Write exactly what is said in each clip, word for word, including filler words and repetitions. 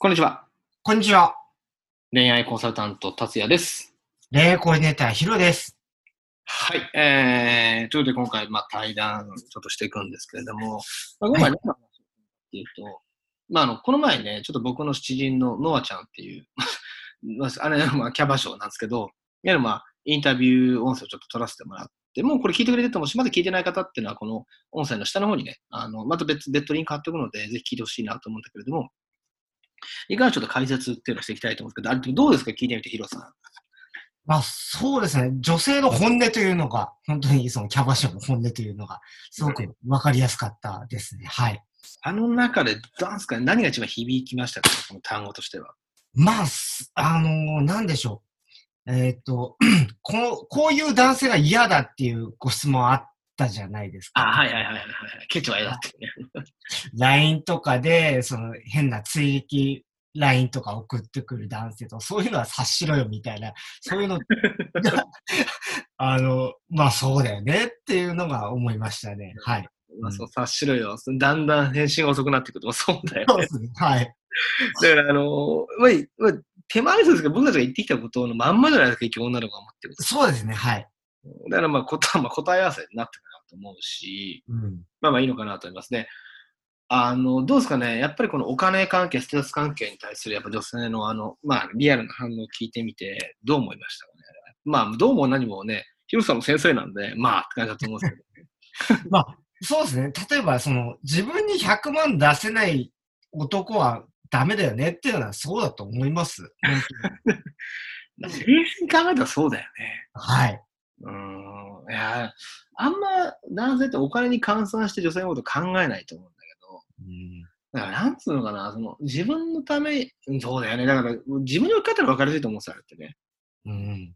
こんにちは。 こんにちは。 恋愛コンサルタント、達也です。 恋愛コーディネーター、ヒロです。 はい。えー、ということで今回、まあ、対談ちょっとしていくんですけれども、まあ、今はい。 回何の話をするかっていうと、まあ、あの、この前ね、ちょっと僕の知人のノアちゃんっていう、まあ、あれ、まあ、キャバ嬢なんですけど、いわゆるまあ、インタビュー音声をちょっと取らせてもらって、もうこれ聞いてくれててもし、まだ聞いてない方っていうのは、この音声の下の方にね、あの、また別、別途リンク貼っておくので、ぜひ聞いてほしいなと思うんだけれども、いかがちょっと解説っていうのをしていきたいと思うんですけど、あれどうですか聞いてみて、ヒロさん。 まあ、そうですね。女性の本音というのが、本当にそのキャバ嬢の本音というのが、すごくわかりやすかったですね。はい。 あの中で、なんすかね、何が一番響きましたか、この単語としては。 まあ、すあのーなんでしょう。えっと、この、こういう男性が嫌だっていうご質問あったじゃないですあ、 か。 はいはいはいはいはい。ケチは絵だってね。 ライン とかで、その変な追撃 ライン とか送ってくる男性と、そういうのは察しろよみたいな、そういうのが、あの、まあそうだよねっていうのが思いましたね。はい。 まあ、そう、 うん。 察しろよ。だんだん返信が遅くなってくると、そうだよね。 そうですね。はい。 だから、あの、まあ、まあ、手前ですけど、僕たちが言ってきたことのまんまじゃないですか、結局女の子が思ってる。 そうですね。はい。 だからまあ、答え、まあ、答え合わせになってるかなと思うし、 うん。 まあまあいいのかなと思いますね。あの、どうですかね。やっぱりこのお金関係、ステータス関係に対するやっぱ女性のあの、まあリアルな反応を聞いてみて、どう思いましたかね。まあ、どうも何もね、ヒロさんも先生なんで、まあって感じだと思うんですけど。 まあ、そうですね。例えば、その、自分にひゃくまん出せない男はダメだよねっていうのはそうだと思います。本当に。 冷静に考えたらそうだよね。 はい。 うーん。いや、あんま男性ってお金に換算して女性のこと考えないと思うんだけど、 うん。 だからなんつうのかな、その自分のため、うんそうだよね。だから自分に置き換えたら分かりやすいと思うんですよ、あれってね。 うん。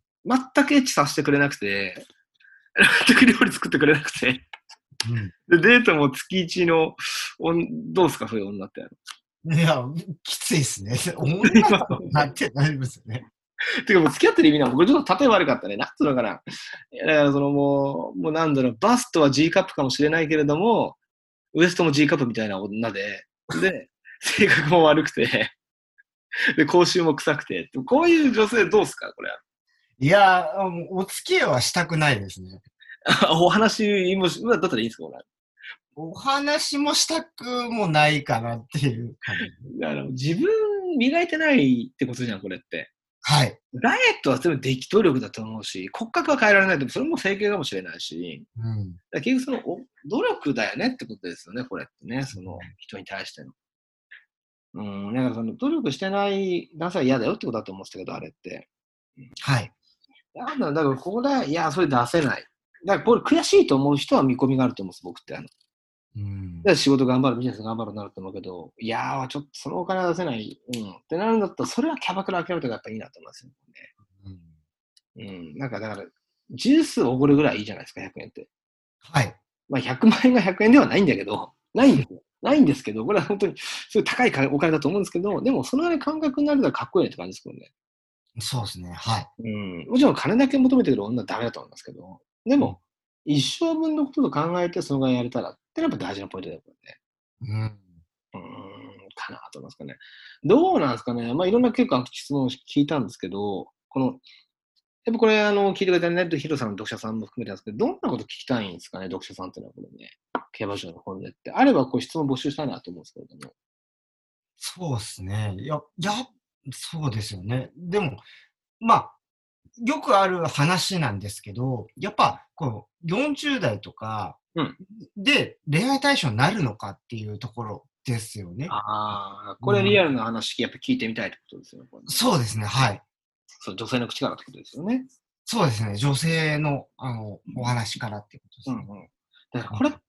全くエッチさせてくれなくて、全く料理作ってくれなくて、 うん。 で、デートも月一の、おんどうすか、そういう女って。 いや、きついですね。女だろうなってなりますよね。 てかもう付き合ってる意味なの、僕ちょっと例え悪かったね。なんつうのかな。いやだからそのもう、もうなんだろう、バストは G カップかもしれないけれども、ウエストも G カップみたいな女で、で、性格も悪くて、で、口臭も臭くて、こういう女性どうすか、これ。 いや、もうお付き合いはしたくないですね。 お話もし、だったらいいですか、これ。 お話もしたくもないかなっていう感じ。 だから自分磨いてないってことじゃん、これって。 はい。 ダイエットは全部適当力だと思うし、骨格は変えられないと、それも整形かもしれないし、 うん。 だ結局その努力だよねってことですよね、これってね、その人に対しての。うん、だからその努力してない男性は嫌だよってことだと思ってたけど、あれって。うん、 はい。 なんだ、だからここで、いや、それ出せない。だからこれ悔しいと思う人は見込みがあると思うんです、僕って。あのうん。 で仕事頑張る、ビジネス頑張るなると思うけど、いやー、ちょっとそのお金は出せない、うん、ってなるんだったら、それはキャバクラ諦めた方がやっぱいいなと思いますようん。 ね。うん、なんかだから、ジュースおごるぐらいいいじゃないですか、ひゃくえんって。 はい。 まあ、ひゃくまん円がひゃくえんではないんだけど、ないんですよ。ないんですけど、これは本当にすごい高いお金だと思うんですけど、でもそのぐらい感覚になるのはかっこいいねって感じですけどね。 そうですね。はい。 うん、もちろん金だけ求めてくる女はダメだと思いますけど、でうん。 も、一生分のことと考えてそのぐらいやれたらってやっぱ大事なポイントだよね。 うん。 うーん、かなと思いますかね。どうなんですかね。まあ、いろんな結構質問を聞いたんですけど、この、やっぱこれ、あの、聞いてくれたね、ヒロさんの読者さんも含めてなんですけど、どんなこと聞きたいんですかね、読者さんっていうのはこれね。競馬場の本音って。あれば、こう質問募集したいなと思うんですけれども。 そうですね。いや、いや、そうですよね。でも、まあ、よくある話なんですけど、やっぱ、こう、よんじゅう代とかうん。 で恋愛対象になるのかっていうところですよね。 ああ、これうん。 リアルな話、やっぱ聞いてみたいってことですよね、これね。 そうですね、はい。 そう、女性の口からってことですよね。 そうですね、女性の、あの、おうん。 話からっていうことですね。 うんうん。だからうん。 これって、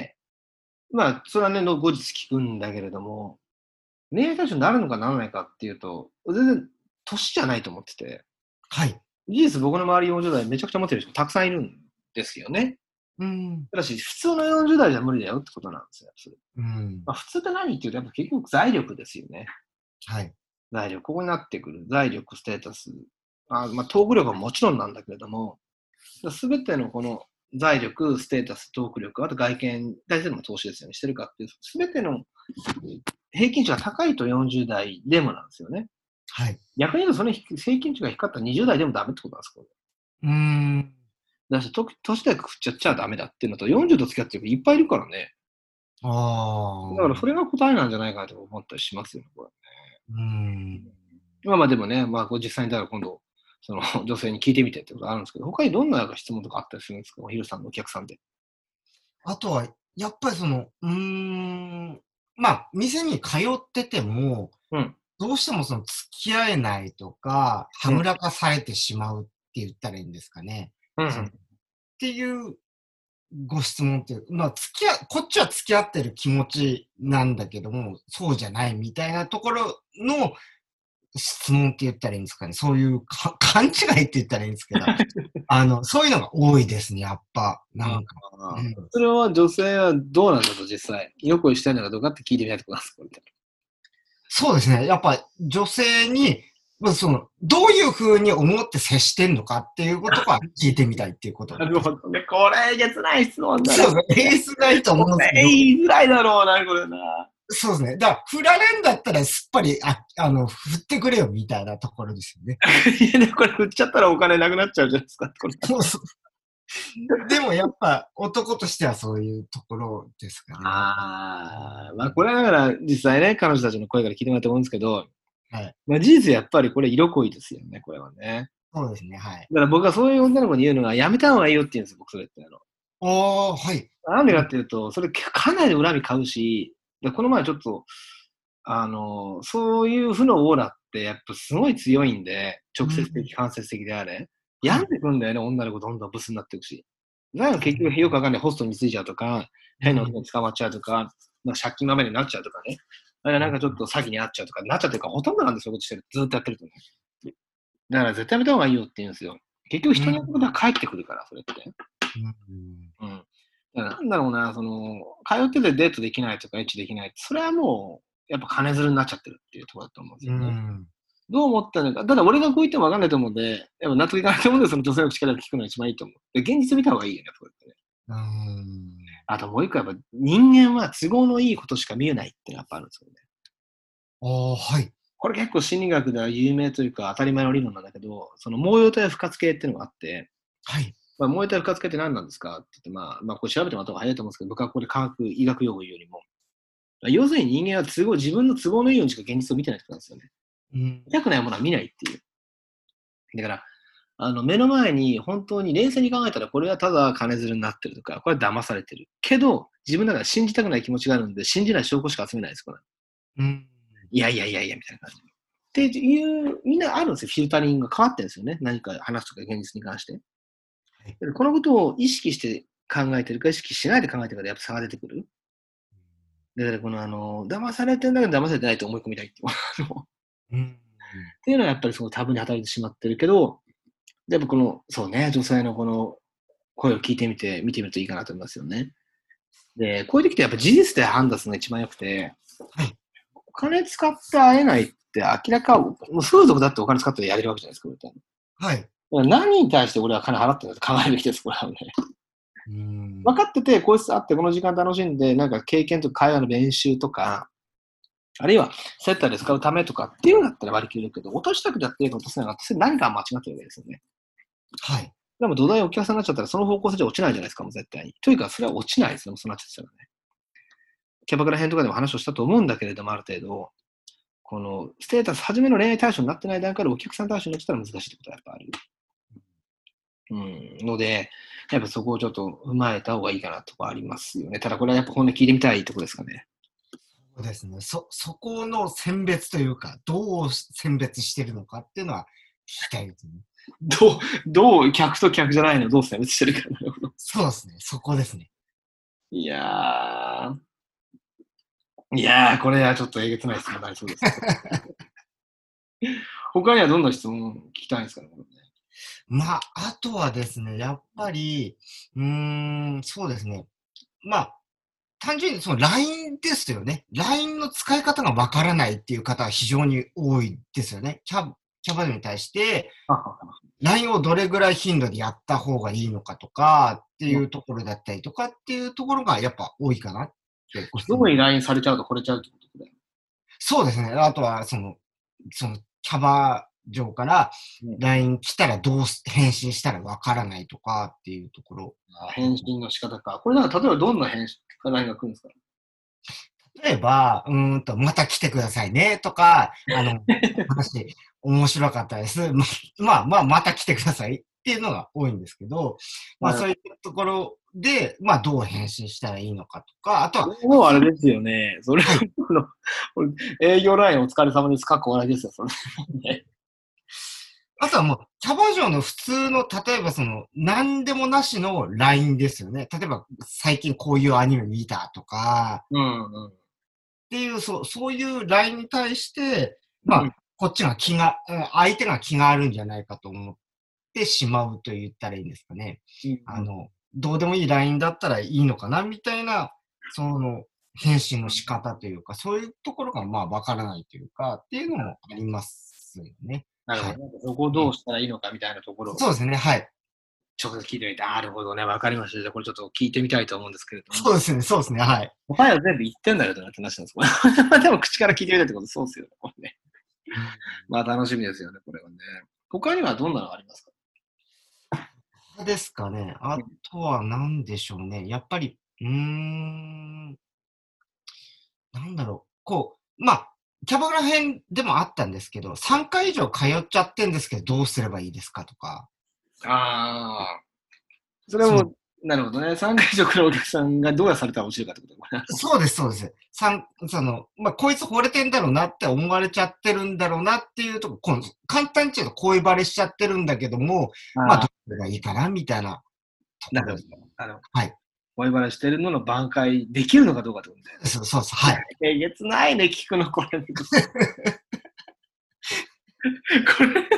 まあ、それはね、の後日聞くんだけれども、恋愛対象になるのかならないかっていうと、全然年じゃないと思ってて。 はい。 事実僕の周りよんじゅう代めちゃくちゃ持ってる人たくさんいるんですよね。 うん。 ただし、普通のよんじゅう代じゃ無理だよってことなんですよ。 うん。 まあ、普通って何っていうと、やっぱ結局財力ですよね。 はい。 財力。ここになってくる。財力、ステータス。あまあ、トーク力はもちろんなんだけれども、すべてのこの財力、ステータス、トーク力、あと外見、大体の投資ですよね、してるかっていう、すべての平均値が高いとよんじゅう代でもなんですよね。 はい。 逆に言うと、その平均値が低かったらにじゅう代でもダメってことなんですか？ うーん。 だし、と年だけ食っちゃっちゃダメだっていうのと、よんじゅうと付き合ってる人いっぱいいるからね。 あだからそれあ。 が答えなんじゃないかなと思ったりしますよね、これ。 うーん。 まあまあでもね、まあ実際にだから今度、その女性に聞いてみてってことあるんですけど、他にどんな質問とかあったりするんですか？おひろさんのお客さんで。 あとは、やっぱりその、うーん、まあ、店に通ってても、 うん。 どうしてもその付き合えないとか、はうん。 ぐらかされてしまうって言ったらいいんですかね。その、っうん。 ていうご質問っていう、まあ、付き合こっちは付き合ってる気持ちなんだけども、そうじゃないみたいなところの質問って言ったらいいんですかね。そういうか勘違いって言ったらいいんですけど、あの、そういうのが多いですね、やっぱ。なあんか。うあ。 ん。 それは女性はどうなんだと実際。よくしたいのかどうかって聞いてみたいってことなんですか？みたいそうですね。やっぱ女性に、ま、その、どういう風に思って接してんのかっていうことは聞いてみたいっていうことな。なるです。 ほどね。これ、えげつない質問だな。 そうですね。ベースないと思これ、 うんですけど、 言いづらいだろうな、これな。 そうですね。だから、振られんだったらすっぱり、ああの、振ってくれよみたいなところですよね。 いや、でもこれ振っちゃったらお金なくなっちゃうじゃないですか。これ。 そうそう。でもやっぱ、男としてはそういうところですかね。 ああ、まあこれはだから実際ね、彼女たちの声から聞いてもらったと思うんですけど、 はい。 まあ事実やっぱりこれ色恋ですよね、これはね。 そうですね、はい。 だから僕はそういう女の子に言うのがやめた方がいいよって言うんですよ、僕それって。あのああ、はい。 なんでかっていうと、それかなり恨み買うし、で、この前ちょっと、あの、そういう負のオーラってやっぱすごい強いんで、直接うん。 的、間接的であれ。 はい。 病んでくんだよね、女の子どんどんブスになっていくし。だから結局よくわかんないホストについちゃうとか、 うん。 変な男に捕まっちゃうとか、まあ、借金まみれになっちゃうとかね。あれなんかちょっと詐欺に遭っちゃうとか、なっちゃうというか、ほとんどなんですよ、そういうことしてる。ずーっとやってるとね。だから絶対やめた方がいいよって言うんですよ。結局うん。 人にやったことは返ってくるから、それって。 うん。 うん。だからなんだろうな、その、通っててデートできないとかエッチできないって、それはもう、やっぱ金づるになっちゃってるっていうところだと思うんですうよね。 ん。 どう思ったのか、ただ俺がこう言ってもわかんないと思うんで、やっぱ納得いかないと思うんで、その女性の口から聞くのが一番いいと思う。で、現実見た方がいいよね、これってね。 うん。 あともう一個やっぱ、人間は都合のいいことしか見えないっていうのがやっぱあるんですよね。 ああ、はい。 これ結構心理学では有名というか当たり前の理論なんだけど、その毛様体不活系っていうのがあって、 はい。 まあ、毛様体不活系って何なんですかって言って、まあ、まあ、これ調べてもらった方が早いと思うんですけど、僕はこれ科学、医学用語言うよりも、要するに人間は都合、自分の都合のいいようにしか現実を見てないってことなんですよね。 うん。 見たくないものは見ないっていう。だから、あの、目の前に本当に冷静に考えたら、これはただ金づるになってるとか、これは騙されてる。けど、自分の中で信じたくない気持ちがあるんで、信じない証拠しか集めないです、これ。 うん。 いやいやいやいや、みたいな感じで。っていう、みんなあるんですよ。フィルタリングが変わってるんですよね。何か話すとか現実に関して。 はい。 このことを意識して考えてるか、意識しないで考えてるかでやっぱ差が出てくる。だからこのあの、騙されてるんだけど騙されてないと思い込みたいっていう。あのっうん。 ていうのはやっぱりそのタブに働いてしまってるけど、やっぱこの、そうね、女性のこの声を聞いてみて、見てみるといいかなと思いますよね。で、こういう時ってやっぱ事実で判断するのが一番良くて、 はい。 お金使って会えないって明らか、もう風俗だってお金使ってやれるわけじゃないですか、これって。 はい。 何に対して俺は金払ってるんだって考えるべきです、これはね。 うーん。 分かってて、こいつ会ってこの時間楽しんで、なんか経験とか会話の練習とか、あるいは接待で使うためとかっていうのだったら割り切れるけど、落としたくやってるか落とせないかって、それ何か間違ってるわけですよね。 はい。 でも土台お客さんになっちゃったら、その方向性じゃ落ちないじゃないですか、もう絶対に。というか、それは落ちないですよ、もうそうなっちゃったらね。キャバクラ編とかでも話をしたと思うんだけれども、ある程度、このステータス、初めの恋愛対象になってない段階でお客さん対象になってたら難しいってことはやっぱある。うん、ので、やっぱそこをちょっと踏まえた方がいいかなとかありますよね。ただこれはやっぱ本音聞いてみたいところですかね。 そうですね。そ、そこの選別というか、どう選別してるのかっていうのは聞きたいですね。 どう、どう、客と客じゃないのどう選別してるか。なるほど。 そうですね。そこですね。 いやー、いやー、これはちょっとえげつない質問になりそうです。他にはどんな質問聞きたいんですかね、これね。 まあ、あとはですね、やっぱり、うーん、そうですね。まあ、単純にその ライン ですよね。ライン の使い方がわからないっていう方は非常に多いですよね。キャキャバ嬢に対して、 はははライン をどれぐらい頻度でやった方がいいのかとかっていもううところだったりとかっていうところがやっぱ多いかなってご質問。 すぐに ライン されちゃうと惚れちゃうってことだよ。 そうですね。あとは、その、その、キャバ嬢から ライン 来たらどう返信したらわからないとかっていうところ。 あ、返信の仕方か。これなんか、例えばどんな返信、ラインが来るんですか？ 例えば、うーんと、また来てくださいねとか、あの、話、面白かったです。ま、まあまあ、また来てくださいっていうのが多いんですけど、まあまあ、 そういうところで、まあどう返信したらいいのかとか、あとは、 もうあれですよね。それ、 はい。 あの営業ラインお疲れ様です。かっこ笑いですよ、それ。 あとはもう、キャバ嬢の普通の、例えばその、何でもなしの ライン ですよね。例えば、最近こういうアニメ見たとか、 うんうん。 っていう、そう、そういう ライン に対して、まうんあ、こっちが気が、うん相手が気があるんじゃないかと思ってしまうと言ったらいいんですかね。 うんうん。 あの、どうでもいい ライン だったらいいのかな、みたいな、その、返信の仕方というか、そういうところがまあわからないというか、っていうのもありますよね。はい。 なるほどね。そこをどうしたらいいのかみたいなところをそうですね、はい。 直接聞いてみて、なるほどね、わかりました。じゃあこれちょっと聞いてみたいと思うんですけれども。 そうですね、そうですね、はい。 答えは全部言ってんだよってなって話なんです。これでも口から聞いてみたいってこと、そうですよね、これね。まあ楽しみですよね、これはね。他にはどんなのがありますか？ ですかね。あとは何でしょうね。やっぱり、うーん、なんだろう。こう、まあ、キャバクラ編でもあったんですけど、さんかい以上通っちゃってんですけど、どうすればいいですかとか。 ああ、それそうも、なるほどね。さんかい以上来るお客さんがどうやされたら落ちるかってことだ。 そうです、そうです。三、その、まあ、こいつ惚れてんだろうなって思われちゃってるんだろうなっていうとこ、この簡単に言うと恋バレしちゃってるんだけども、まあ、どああ、 れがいいかなみたいなとなるほど。 ころです。 あの、 はい。 恋バナしてるのの挽回できるのかどうかってことで。 そうそうです。はい。 えげつないね、聞くの、これ。これ、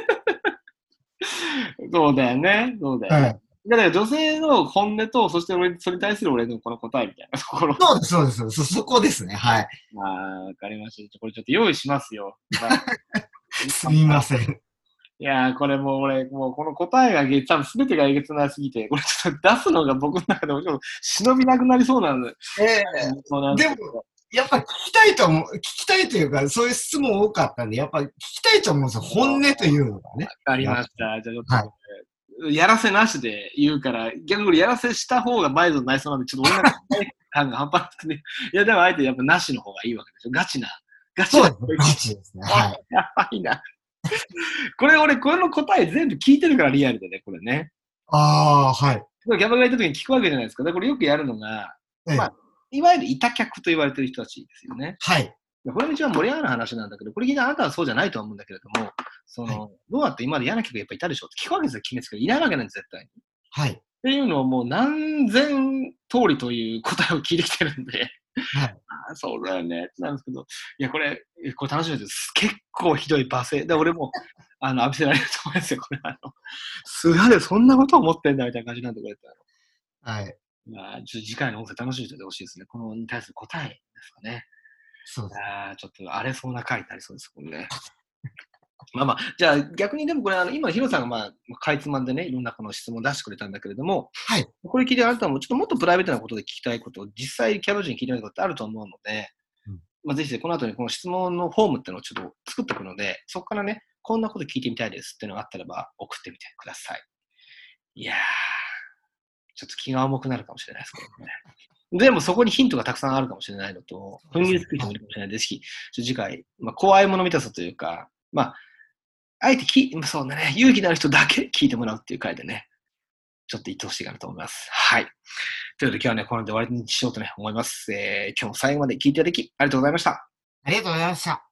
そうだよね。そうだよね。 はい。 だから女性の本音と、そして俺、それに対する俺のこの答えみたいなところ。 そうです、そうです。そ、そこですね。はい。 まあ、わかりました。これちょっと用意しますよ。まあ、 すみません。 いやー、これもう俺、もうこの答えがげ、多分全てがえげつなすぎて、これちょっと出すのが僕の中でもちょっと忍びなくなりそうなんで、 ええそうなんででも、 すけど。 やっぱ聞きたいと思う、聞きたいというか、そういう質問多かったんで、やっぱ聞きたいと思うんですよ。本音というのがね。 わかりやっました。じゃあちょっとぱはい。 これ、やらせなしで言うから、逆にこれやらせした方が倍増になりそうなんで、ちょっと俺の期待感が半端なくて、ね、いや、でもあえてやっぱなしの方がいいわけでしょ。ガチな。ガチな。 そうですね。ガチですね。はい。 やばいな。これ俺、これの答え全部聞いてるからリアルでね、これね。 ああ、はい。 ギャバがいた時に聞くわけじゃないですか。で、これよくやるのが、 ええ、 まあ、いわゆる板客と言われてる人たちですよね。 はい。 これが一番盛り上がる話なんだけど、これ聞いてあなたはそうじゃないと思うんだけれども、そはい。 の、どうやって今まで嫌な客がやっぱいたでしょって聞くわけですよ、決めつけいないわけなんです、絶対に。っはい。 ていうのをもう何千通りという答えを聞いてきてるんで、 はい。 ああ、そうだよねってなんですけど、いや、これ、これ楽しみです。結構ひどい罵声。で、俺も、あの、浴びせられると思いますよ、これ。あの、菅でそんなこと思ってんだみたいな感じなんで、これって。 はい。 まあ、ちょっと次回の音声楽しみにしててほしいですね。このに対する答えですかね。 そうです。 ああ、ちょっと荒れそうな回になりそうです、これね。まあまあ、じゃあ逆にでもこれ、あの、今、ヒロさんがまあ、かいつまんでね、いろんなこの質問を出してくれたんだけれども、 はい。 これ聞いてあなたもちょっともっとプライベートなことで聞きたいことを実際キャバ嬢に聞いてみたいことってあると思うので、 うん。 まあ、ぜひね、この後にこの質問のフォームっていうのをちょっと作っておくので、そこからね、こんなこと聞いてみたいですっていうのがあったらば送ってみてください。いやー、ちょっと気が重くなるかもしれないですけどね。でもそこにヒントがたくさんあるかもしれないのと、踏ん切りつく人もいるかもしれないですし、次回、まあ、怖いもの見たさというか、まあ、あえてき、そうだね、勇気のある人だけ聞いてもらうっていう回でね、ちょっと言ってほしいかなと思います。はい。ということで今日はね、この辺で終わりにしようとね、思います。えー、今日も最後まで聞いていただき、ありがとうございました。 ありがとうございました。